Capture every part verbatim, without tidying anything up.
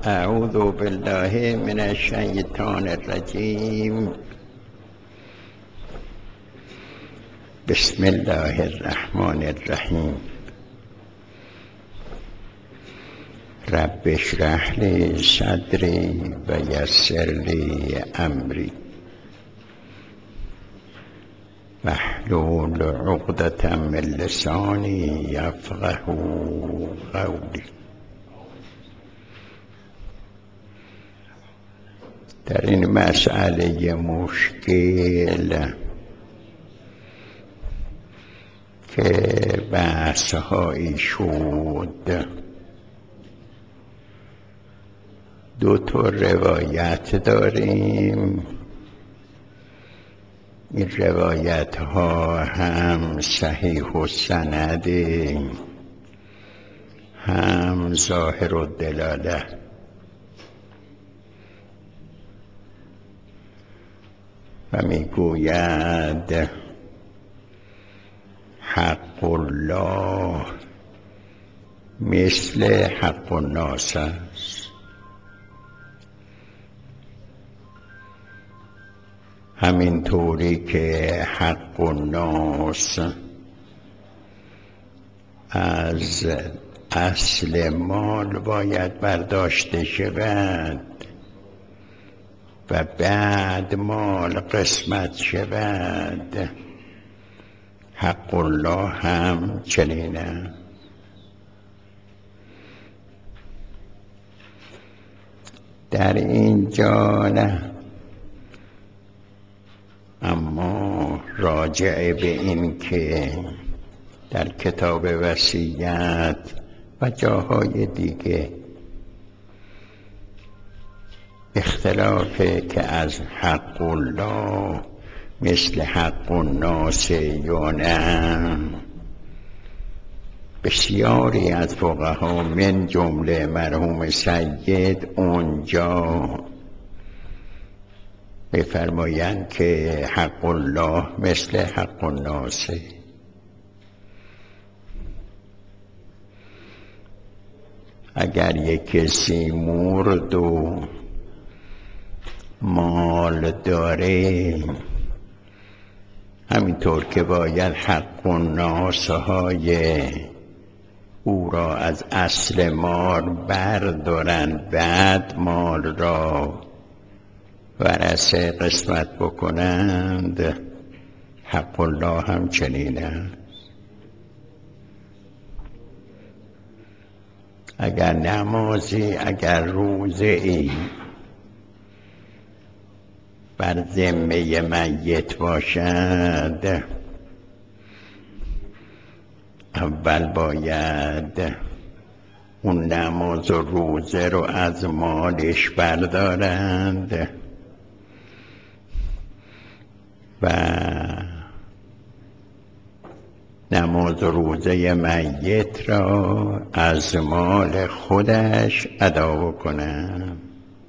اعوذ بالله من الشیطان الرجیم. بسم الله الرحمن الرحیم. رب اشرح لی صدری و یسر لی امری واحلل عقدة من لسانی یفقهوا قولی. در این مسئله مشکل که بحث‌هایی شد، دو تا روایت داریم. این روایت ها هم صحیح السند هم ظاهر الدلاله. و میگوید حق الله مثل حق الناس است. همین طوری که حق الناس از اصل مال باید برداشته شود و بعد مال قسمت شود، حق الله هم چنینه. در اینجا نه، اما راجع به این که در کتاب وصیت و جاهای دیگه اختلافه که از حق الله مثل حق الناس یا نه، بسیاری از فقها من جمله مرحوم سید اونجا بفرمایند که حق الله مثل حق الناس. اگر یک کسی مرد و مال داره، همینطور که باید حق الناس های او را از اصل مال بردارند، بعد مال را ورثه قسمت بکنند، حق الله هم چنینه. اگر نمازی، اگر روزه ای بر ذمه میت باشد، اول باید اون نماز و روزه رو از مالش بردارند و نماز و روزه میت را از مال خودش ادا کنند.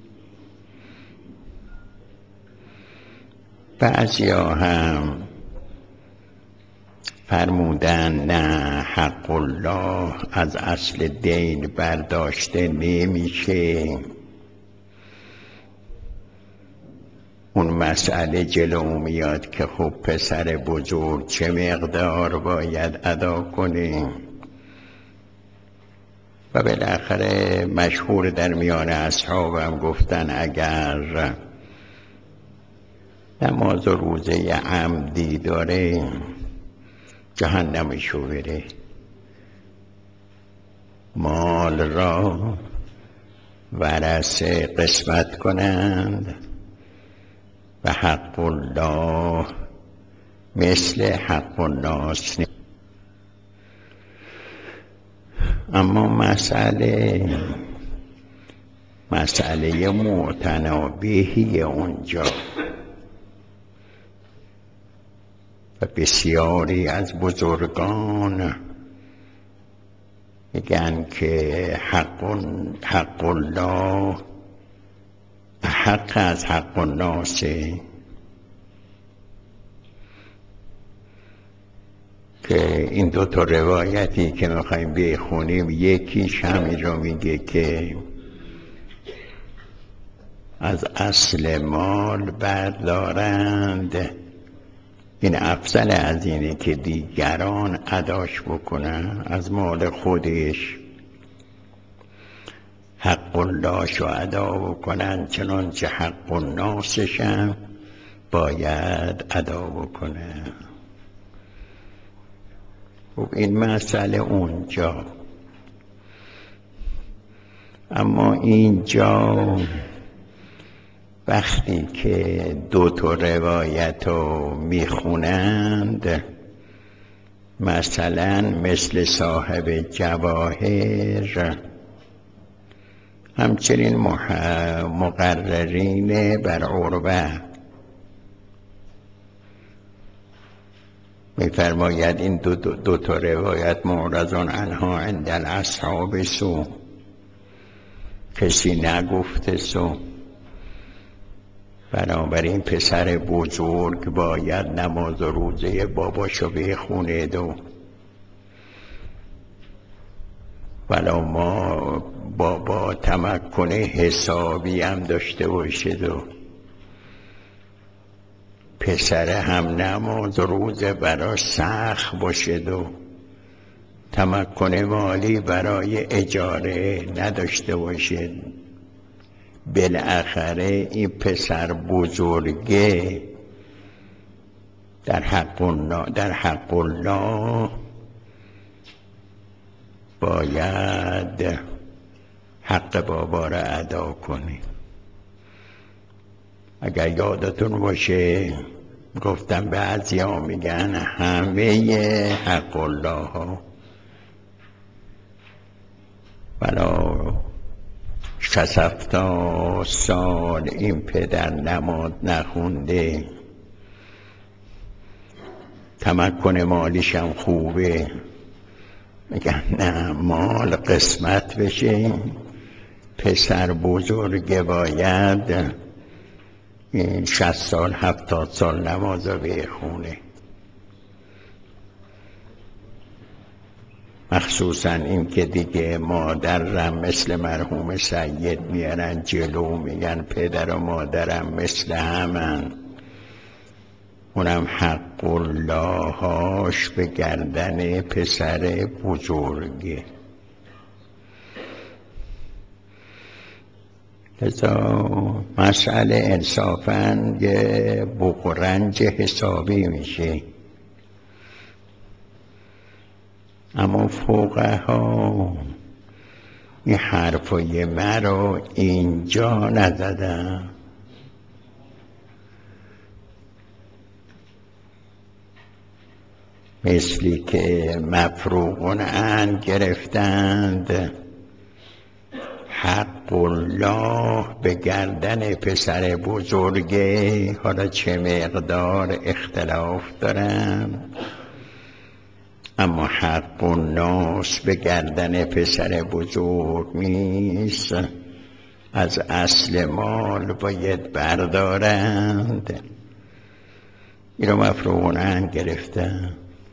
بعضیا هم فرمودن نه، حق الله از اصل دین برداشته نمیشه. اون مسئله جلو میاد که خب پسر بزرگ چه مقدار باید ادا کنه. و بالاخره مشهور در میان اصحابم گفتن اگر نماز و روزه عمدی داره، جهنمشو بره، مال را ورثه قسمت کنند و حق الله مثل حق الناس. اما مسئله مسئله متنابهی اونجا و بسیاری از بزرگان میگن که حق, حق الله حق از حق الناس. که این دو تا روایتی که میخوایم بخونیم، یکیش همین رو میگه که از اصل مال بردارند. این افضل از اینه که دیگران اداش بکنن، از مال خودش حق اللهشو ادا بکنن، چنانچه حق الناسشم باید ادا بکنن. خب این مسئله اونجا. اما اینجا وقتی که دو تا روایت رو میخونند، مثلا مثل صاحب جواهر، همچنین مقررین بر عروه میفرماید این دو, دو, دو تا روایت معرضون عنها عند الاصحاب سو، کسی نگفته سو. بنابراین پسر بزرگ باید نماز و روزه باباشو بخونه دو، ولی ما بابا تمکن حسابی هم داشته باشه دو، پسر هم نماز و روزه براش سخت باشه دو، تمکن مالی برای اجاره نداشته باشه. بالاخره این پسر بزرگه در حق الله, در حق الله باید حق بابا را ادا کنی. اگر یادتون باشه گفتم بعضی ها میگن همه حق الله ها بلا شصفتا سال این پدر نماز نخونده، تمکن مالیشم خوبه، میگن نه مال قسمت بشه، پسر بزرگ باید این شصت سال هفتاد سال نماز رو بخونه. مخصوصا این که دیگه مادرم مثل مرحوم سید میارن جلو، میگن پدر و مادرم مثل همن، اونم حق الله هاش به گردن پسر بزرگه. لذا مسئله انصافاً یه بغ و رنج حسابی میشه. اما فقها این حرفای مرا اینجا نزدن، مثلی که مفروغون عن گرفتند حق الله به گردن پسر بزرگه. حالا چه مقدار اختلاف دارند، اما حق الناس به گردن پسر بزرگ نیست، از اصل مال باید بردارند. این رو مفروغون عن گرفتن.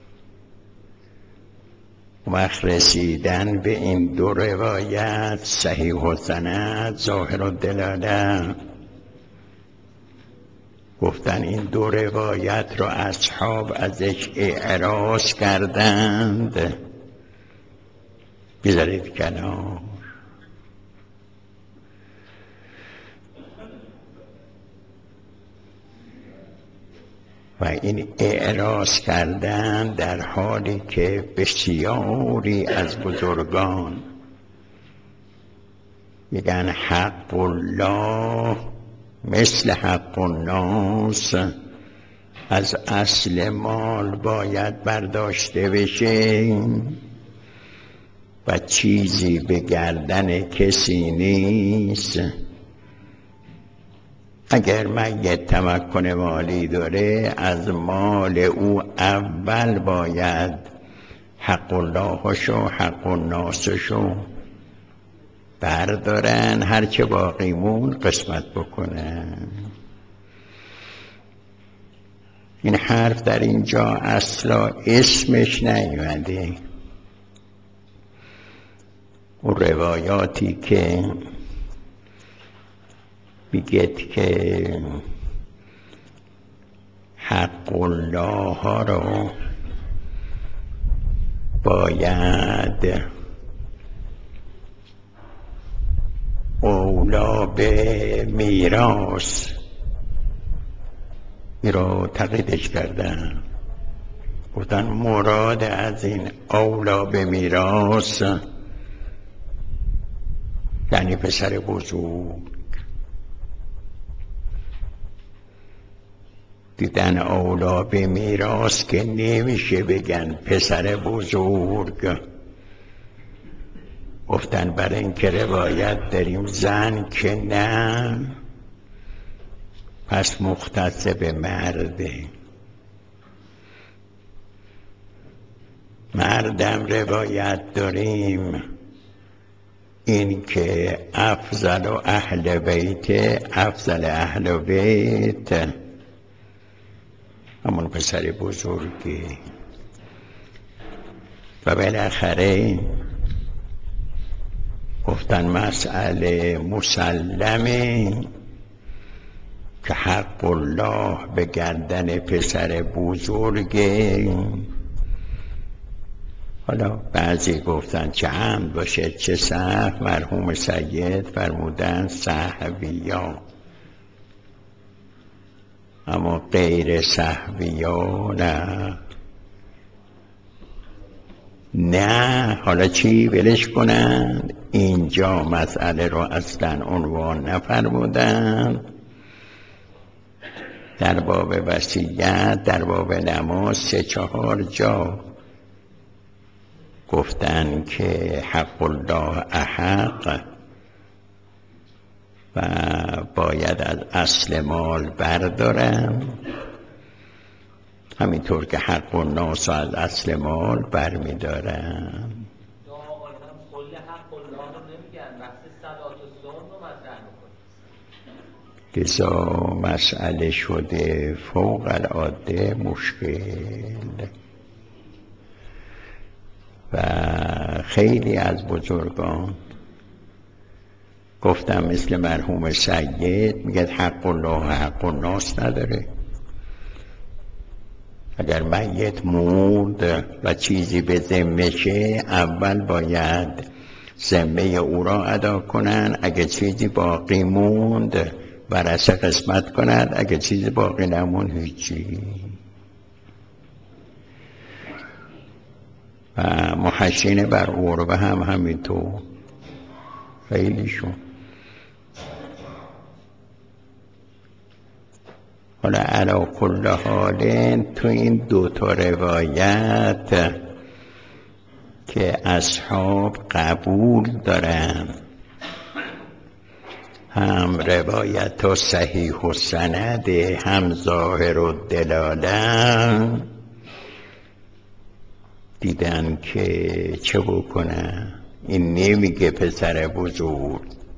وقت رسیدن به این دو روایت صحیح السند ظاهر الدلاله، گفتن این دو روایت رو اصحاب ازش اعراض کردند، بذارید کنار. و این اعراض کردن در حالی که بسیاری از بزرگان میگن حق الله مثل حق الناس، از اصل مال باید برداشته بشه و چیزی به گردن کسی نیست. اگر میت تمکن مالی داره، از مال او اول باید حق الله شو حق الناس شو بردارن، هرچه باقی مون قسمت بکنن. این حرف در اینجا اصلا اسمش نیومده. اون روایاتی که میگه که حق الله ها رو باید اولا به میراث این رو تقییدش کردن، گفتن مراد از این اولا به میراث یعنی پسر بزرگ. دیدن اولا به میراث که نمیشه بگن پسر بزرگ، گفتن برای اینکه روایت داریم زن که نه پس مختص به مرده. مردم روایت داریم این که افضل و اهل بیت، افضل اهل بیت همون پسر بزرگی. و بالاخره گفتن مسئله مسلمه که حق الله به گردن پسر بزرگه. حالا بعضی گفتن چه عمد باشه چه سهو، مرحوم سید فرمودن سهویا، اما غیر سهویا نه. نه حالا چی ولش کنند، اینجا مسئله رو اصلا عنوان نفرمودن. در باب وصیت، در باب نماز سه چهار جا گفتن که حق الله احق و باید از اصل مال بردارن، همینطور که حق الناس از اصل مال برمیدارن. لذا مسئله شده فوق العاده مشکل و خیلی از بزرگان گفتم مثل مرحوم سید میگه حق الله حق الناس نداره. اگر میت مرد و چیزی به ذمه‌شه اول باید ذمه او را ادا کنن، اگر چیزی باقی موند ورثه قسمت کنند، اگر چیزی باقی نمون هیچی. و محشین بر عربه هم همینطور خیلیشون. حالا علی کل حال تو این دو تا روایت که اصحاب قبول دارن، هم روایت ها صحیح و سند، هم ظاهر و دلاله، دیدن که چه بکنن. این نمیگه پسر بزرگ،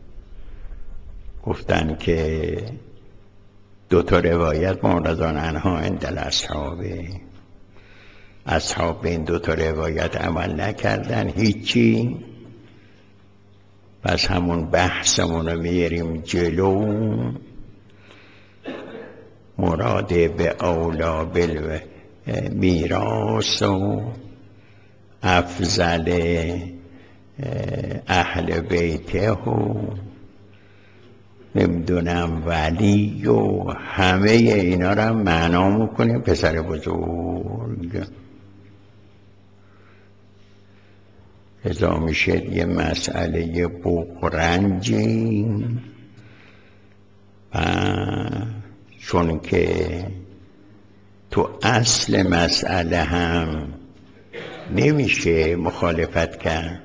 گفتن که دو تا روایت معرضان عنها عند الاصحابه، اصحاب به این دو تا روایت عمل نکردن هیچی. پس همون بحثمون رو میاریم جلو. مراد به اولا بل میراث و افضل اهل بیته و نمیدونم ولی و همه اینا رو معنا میکنیم پسر بزرگ. ازا میشه یه مسئله بغرنجی، چون که تو اصل مسئله هم نمیشه مخالفت کرد.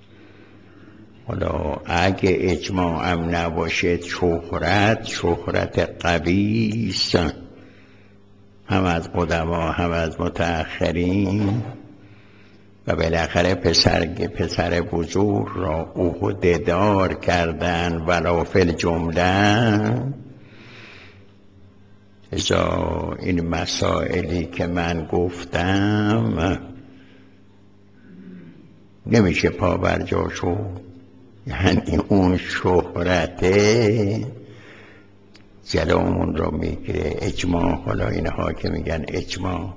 حالا اگه اجماع هم نباشه شهرت شهرت قبیس هم از قدما هم از متأخرین، و بالاخره پسر پسر بزرگ را عهده‌دار کردن ولو فی الجمله. ازا این مسائلی که من گفتم نمیشه پا بر جا شد، یعنی اون شهرته جلومون رو میگیره. اجماع، حالا اینها که میگن اجماع،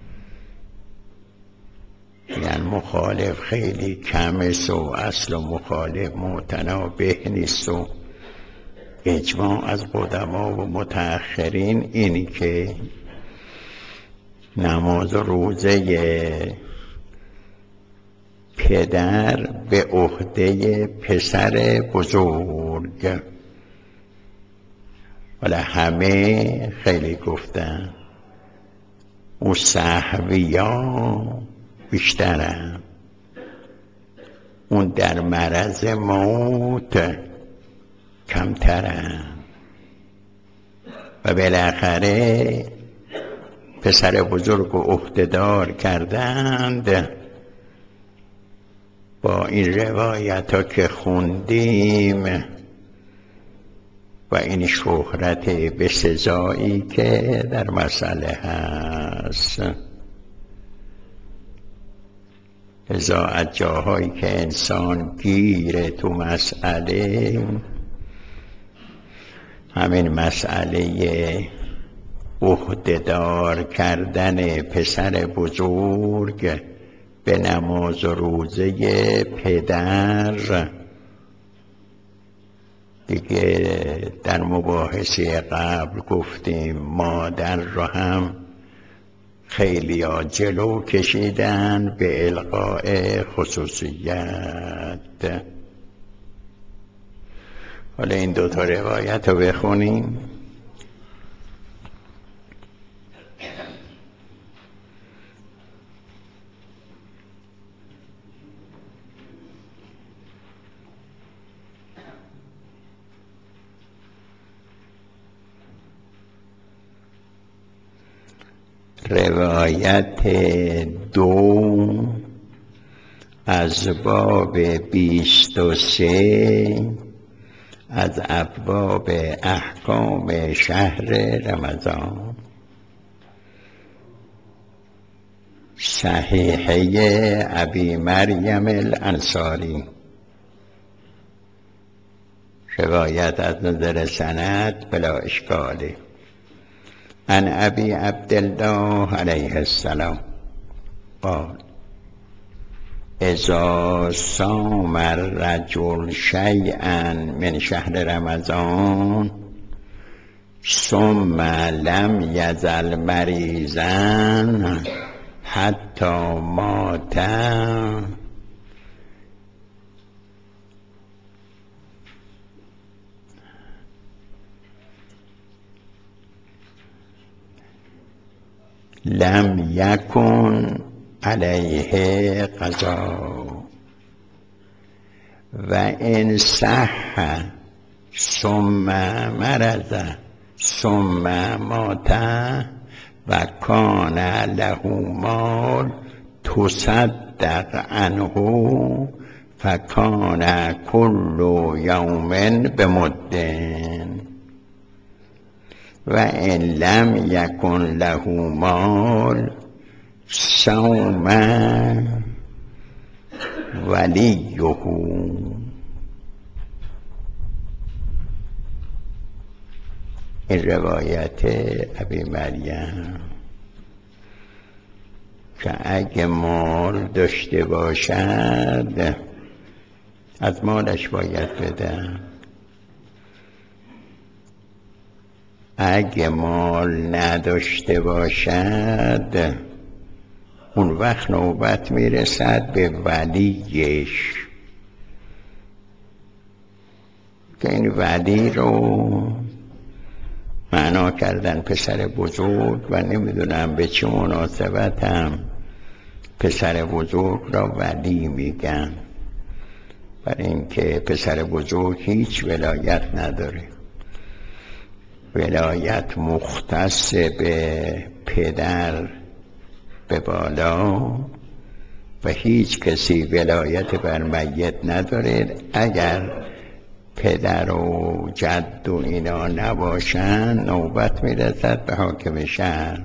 یعنی مخالف خیلی کمه و اصل و مخالف متنابه نیست و اجماع از قدما و متأخرین اینی که نماز و روزه پدر به عهده پسر بزرگ. حالا همه خیلی گفتن او سهوی ها بیشترن، اون در مرض موت کمترن و بالاخره پسر بزرگ رو عهده‌دار کردند. با این روایت ها که خوندیم و این شهرت بسزایی که در مسئله هست، لذا از جاهایی که انسان گیره تو مسئله، همین مسئله عهده‌دار کردن پسر بزرگ به نماز و روزه پدر، دیگه در مباحثه قبل گفتیم مادر رو هم خیلی ها جلو کشیدن به القاء خصوصیت. حالا این دو تا روایت رو بخونیم. روایت دو از باب بیست و سه از ابواب احکام شهر رمضان، صحیحه ابی مریم الانصاری. روایت از نظر سند بلا اشکاله. عن ابی عبدالله علیه السلام قال اذا صام الرجل شیئا من شهر رمضان ثم لم یزل مریضا حتی مات لم یکن علیه قضا و ان صح ثم مرض ثم مات و کان له مال تصدق عنه فکان کل یوم بمدن و ان لم یکن له مال صوم ولیه. این روایت ابی مریم که اگه مال داشته باشد از مالش باید بدن، اگه مال نداشته باشد اون وقت نوبت میرسد به ولیش که این ولی رو معنا کردن پسر بزرگ و نمیدونم به چه مناسبت هم پسر بزرگ را ولی میگن، برای اینکه پسر بزرگ هیچ ولایت نداره، ولایت مختص به پدر به بالا و هیچ کسی ولایت بر میت نداره. اگر پدر و جد و اینا نباشن نوبت میرسد به حاکم شهر.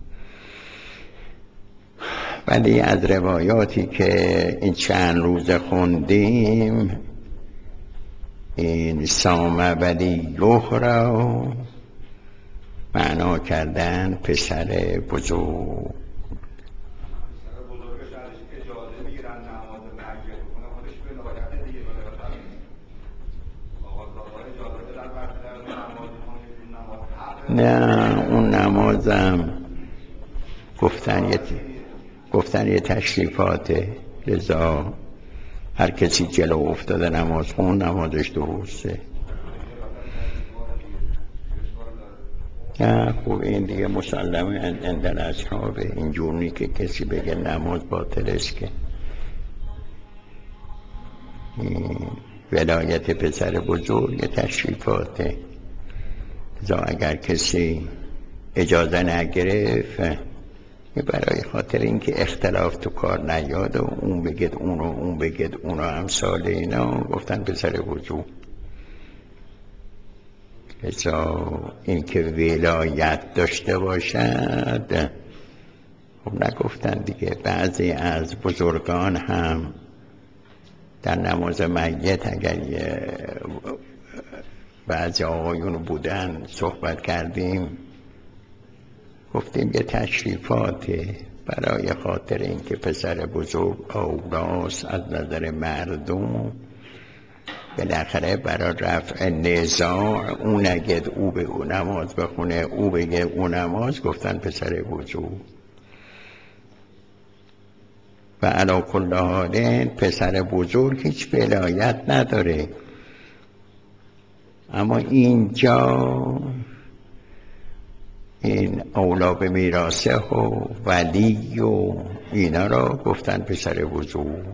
ولی از روایاتی که این چند روز خوندیم این سام ولی یخرا معنا کردن پسر بزرگ. نه اون نمازم گفتن یه گفتن یه تشریفاته، لذا هر کسی جلو افتاده نماز خون نمازش درسته. نه خوب این دیگه مسلمه اندن اصحابه، اینجور نی که کسی بگه نماز باطل است که. ولایت پسر بزرگ تشریفاته، لذا اگر کسی اجازه نگرفت برای خاطر اینکه اختلاف تو کار نیاد و اون بگید اونو اون بگید اونو امثال اینا، گفتن پسر بزرگ. لذا اینکه ولایت داشته باشد خب نگفتن دیگه. بعضی از بزرگان هم در نماز میت اگر بعضی آقایون بودن صحبت کردیم گفتیم یه تشریفاته برای خاطر اینکه پسر بزرگ اولاست از نظر مردم، بالاخره برای رفع نزاع اون نگید او به او نماز بخونه او بگه او نماز، گفتن پسر بزرگ. و علی کل حال پسر بزرگ هیچ ولایت نداره، اما اینجا این اولا به میراثه و ولی و اینا را گفتن پسر بزرگ.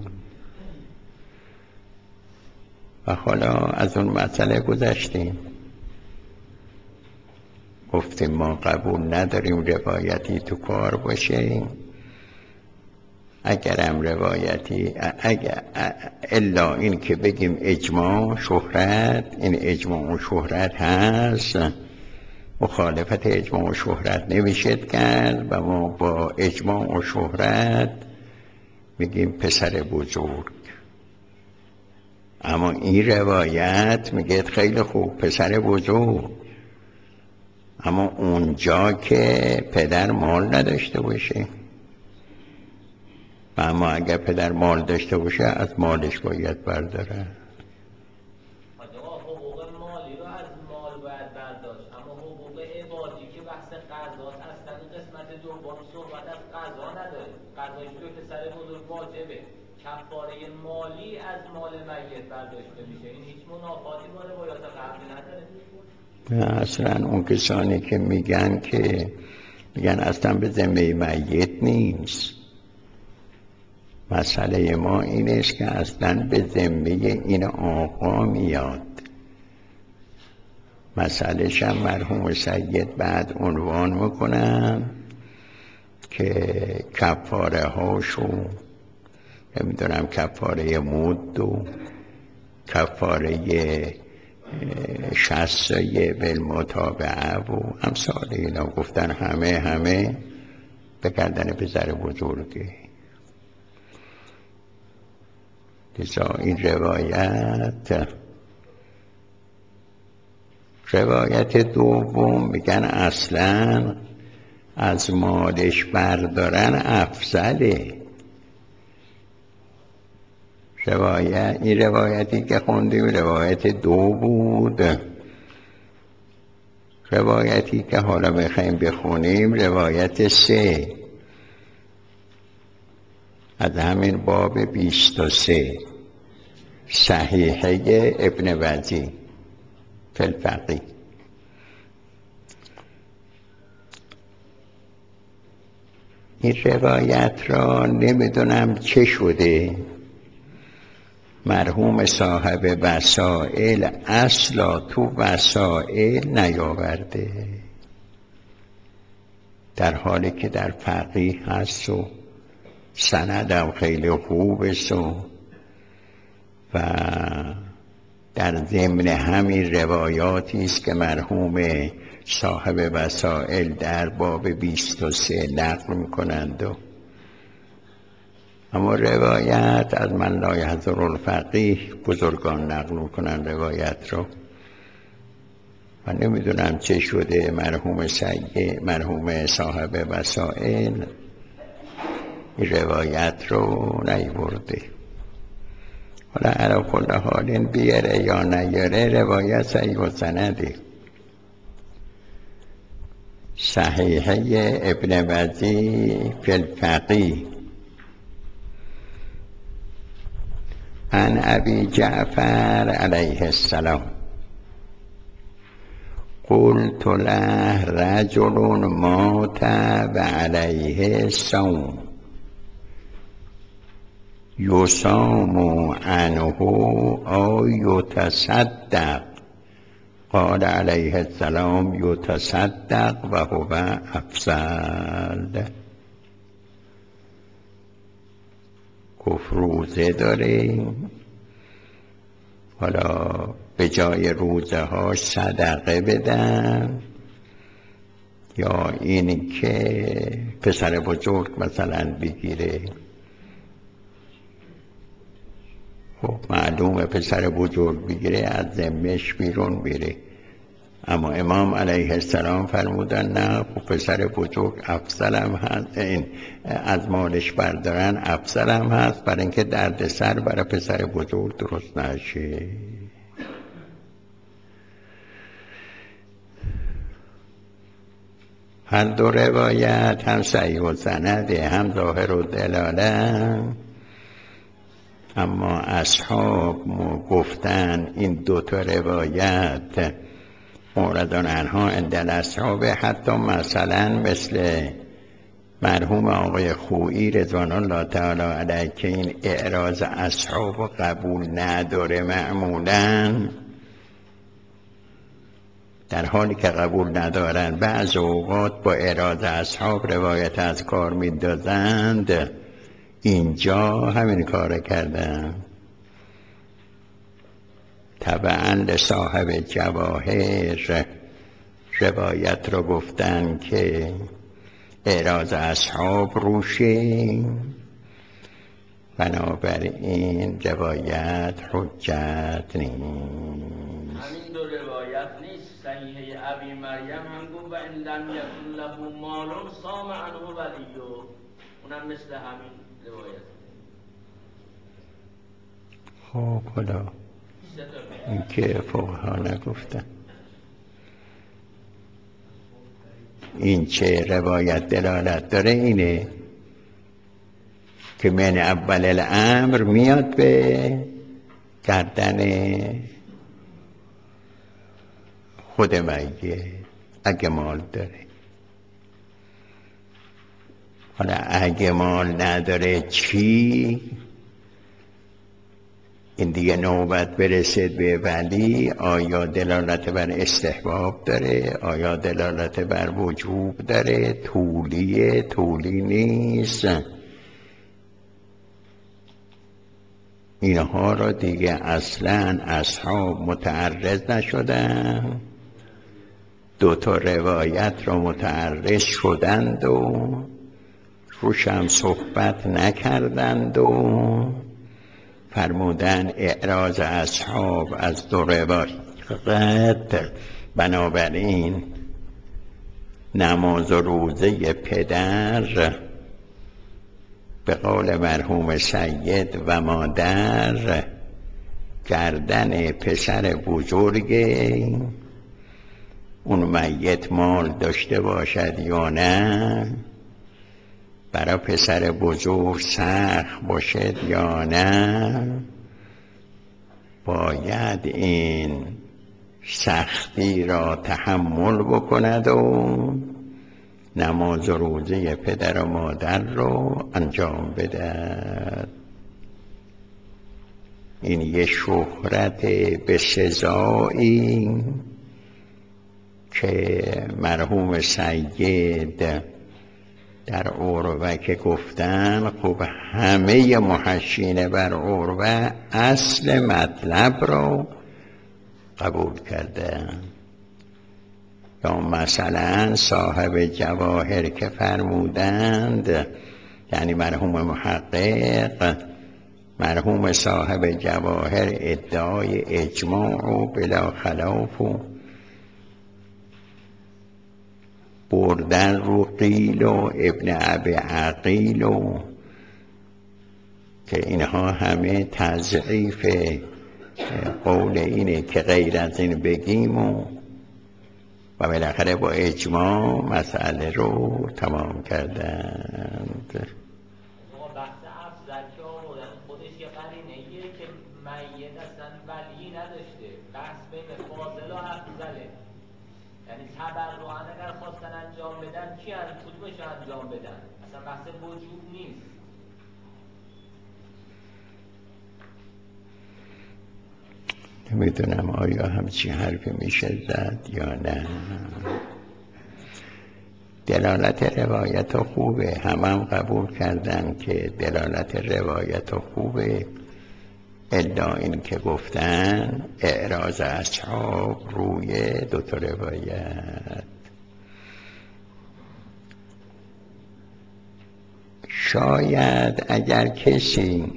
و حالا از اون مسئله گذشتیم، گفتیم ما قبول نداریم روایتی تو کار باشه، اگرم روایتی اگر الا این که بگیم اجماع شهرت، این اجماع و شهرت هست، مخالفت اجماع و شهرت نمیشد کرد و ما با اجماع و شهرت میگیم پسر بزرگ. اما این روایت میگه خیلی خوب پسر بزرگ، اما اونجا که پدر مال نداشته باشه، و اما اگر پدر مال داشته باشه از مالش باید برداره. حقوق مالی رو از مال باید برداشت، اما حقوق عبادی که بحث قضاست اصلا قسمت دوم صحبت از قضا نداره، قضایی که پسر بزرگ واجبه، کفاره مالی از مال میت برداشته میشه. این هیچ منافاتی با روایات قبلی نداره. نه اصلا اون کسانی که میگن که میگن اصلا به ذمه میت نیست، مسئله ما این است که اصلا به ذمه این آقا میاد. مسئلهش هم مرحوم سید بعد عنوان میکنن که کفاره هاشو نمیدونم کفاره مد و کفاره شصه بالمتابعه و امثال اینا، گفتن همه همه به گردن پسر بزرگه. لذا این روایت روایت دوم میگن اصلا از مالش بردارن افضله. روایت این روایتی که خوندیم روایت دو بود، روایتی که حالا میخوایم بخونیم روایت سه از همین باب بیست و سه صحیحه ابن وزی فی الفقیه. این روایت را نمیدونم چه شده مرحوم صاحب وسائل اصلا تو وسائل نیاورده، در حالی که در فقیه هست و سندم خیلی خوب است و و در ضمن همین روایاتی است که مرحوم صاحب وسائل در باب بیست و سه نقل میکنند و اما روایت از من لا یحضر الفقیه بزرگان نقل میکنند روایت رو، و نمیدونم چه شده مرحوم سید مرحوم صاحب وسائل این روایت رو نیورده. حالا علا کل حال بیاره یا نیاره روایت صحیح و سنده. صحیحه ابن وزی فی الفقیه عن ابی جعفر علیه السلام قلت له رجل مات و علیه صوم یصام عنه او یتصدق قال علیه السلام یتصدق و هو افضل. گفت روزه داریم، حالا به جای روزه ها صدقه بدن یا این که پسر بزرگ مثلا بگیره. خب معلومه پسر بزرگ بگیره از ذمه‌اش بیرون میره، اما امام علیه السلام فرمودن نه پسر بزرگ افضل هم هست، این از مالش بردارن افضل هم هست برای اینکه درد سر برای پسر بزرگ درست نشه. هر دو روایت هم صحیح و سنده هم ظاهر و دلاله، اما اصحاب گفتن این دو تا روایت موردان عنها عند الاصحاب، حتی مثلا مثل مرحوم آقای خویی رضوان الله تعالی علیه که این اعراض اصحاب قبول نداره معمولا، در حالی که قبول ندارن بعض اوقات با اعراض اصحاب روایت از کار میندازند. اینجا همین کار کردن. طبعا لصاحب جواهر روایت رو گفتن که اعراض اصحاب روشه، بنابراین روایت حجت نیست. همین دو روایت نیست. صحیحه ابی مریم هم گفت و ان لم یکن له مال صام عنه ولیه، اونم مثل همین روایت. خب خدا این که فقها نگفتن. این چه روایت دلالت داره اینه که من اول الامر میاد به گردن خود میت اگه مال داره. حالا اگه مال نداره چی؟ این دیگه نوبت برسید به ولی آیا دلالت بر استحباب داره، آیا دلالت بر وجوب داره، طولیه طولی نیست. اینها را دیگه اصلا اصحاب متعرض نشدن، دو تا روایت را متعرض شدند و روش هم صحبت نکردند و فرمودن اعراض اصحاب از دو روایت. بنابراین نماز و روزه پدر به قول مرحوم سید و مادر گردن پسر بزرگه، اون میت مال داشته باشد یا نه، برای پسر بزرگ سخت باشد یا نه، باید این سختی را تحمل بکند و نماز و روزه پدر و مادر رو انجام بده. این یه شهرت به سزایی که مرحوم سید در عروه که گفتن، خب همه محشین بر عروه اصل مطلب رو قبول کردن. یا مثلا صاحب جواهر که فرمودند، یعنی مرحوم محقق، مرحوم صاحب جواهر ادعای اجماع و بلا خلاف و بردن رو قیل و ابن ابی عقیل و که اینها همه تضعیف قول اینه که غیر از این بگیم و و بالاخره با اجماع مسئله رو تمام کردند. بحث افضل که آوردن خودش یه قرینه‌ایه که میت اصلا ولی نداشته، بحث بین فاضل و افضله، یعنی تبرعاً اگر خواستن انجام بدن کی از کدومش انجام بدن، اصلا بحث وجوب نیست. نمیدونم آیا همچین حرفی میشه زد یا نه. دلالت روایت خوبه، همه هم قبول کردن که دلالت روایت خوبه، الا این که گفتن اعراض اصحاب روی دو تا روایت. شاید اگر کسی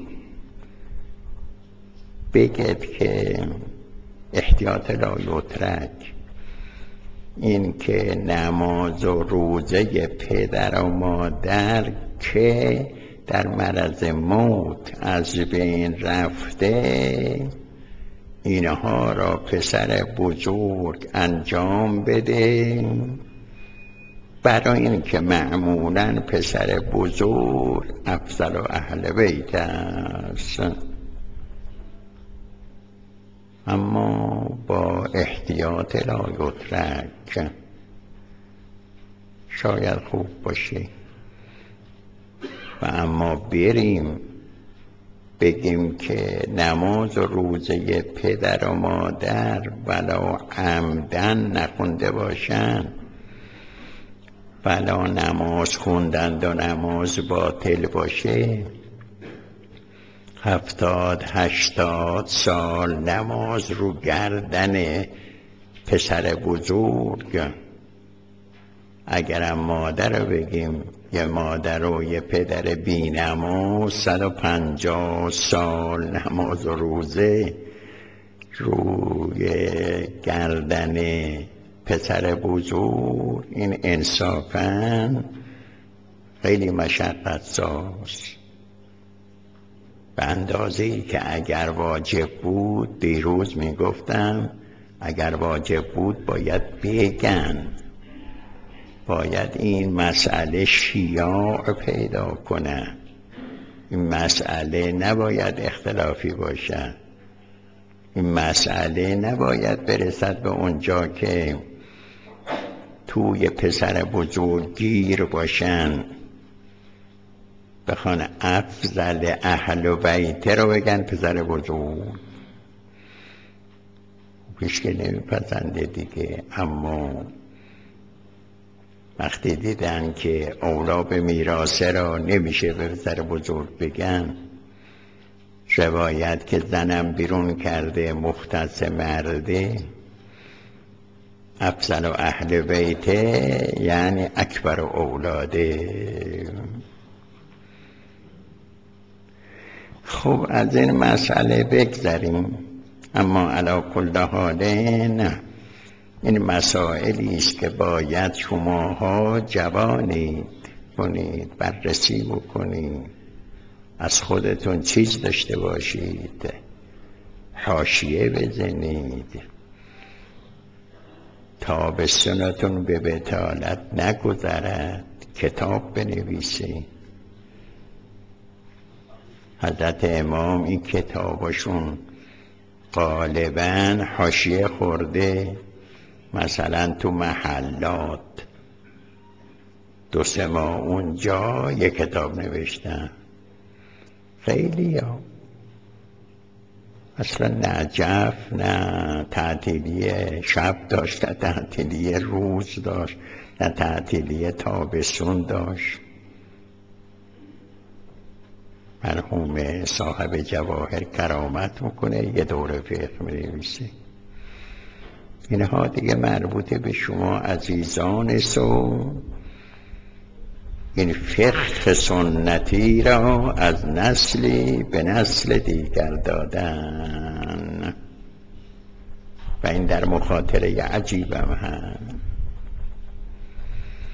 بگد که احتیاط لا یترک، این که نماز و روزه پدر و مادر که در مرض موت از بین رفته اینها را پسر بزرگ انجام بده، برای این که معمولاً پسر بزرگ افضل و اهل بیت است، اما با احتیاط لا یترک. شاید خوب باشه و اما بریم بگیم که نماز و روزه پدر و مادر ولو عمدن نخونده باشن، ولو نماز خوندند و نماز باطل باشه، هفتاد هشتاد سال نماز رو گردن پسر بزرگ، اگرم مادر رو بگیم یه مادر و یه پدر بی نماز صد و پنجاه سال نماز و روزه روی گردن پسر بزرگ، این انصافاً خیلی مشقت ساز. به اندازه‌ای که اگر واجب بود، دیروز میگفتم اگر واجب بود باید بگن، باید این مسئله شیاع پیدا کنه، این مسئله نباید اختلافی باشه، این مسئله نباید برسد به اونجا که توی پسر بزرگ گیر باشن، بخوان افضل اهل بیت رو بگن پسر بزرگ. پیش که نمیپسنده دیگه، اما وقتی دیدن که اولا به میراثه را نمیشه به پسر بزرگ بگن، روایت که زنم بیرون کرده مختص مرده، افضل و اهل بیته یعنی اکبر اولاده. خب از این مسئله بگذریم، اما علی کل حال نه، این مسائلی است که باید شماها جوانید کنید، بررسی بکنید، از خودتون چیز داشته باشید، حاشیه بزنید، تابستونتون به بطالت نگذرد، کتاب بنویسید. حضرت امام این کتابشون غالباً حاشیه خورده، مثلا تو محلات دو سه ماه اونجا یک کتاب نوشتن. خیلی ها اصلا نجف نه تعطیلی شب داشت، نه تعطیلی روز داشت، نه تعطیلی تابستون داشت. مرحوم صاحب جواهر کرامت میکنه، یه دوره فقه می‌نویسه. اینها دیگه مربوط به شما عزیزان سو، این فقه سنتی را از نسلی به نسل دیگر دادن و این در مخاطره عجیبم هست.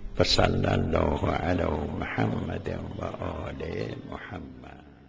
و صلی الله علی محمد و آل محمد.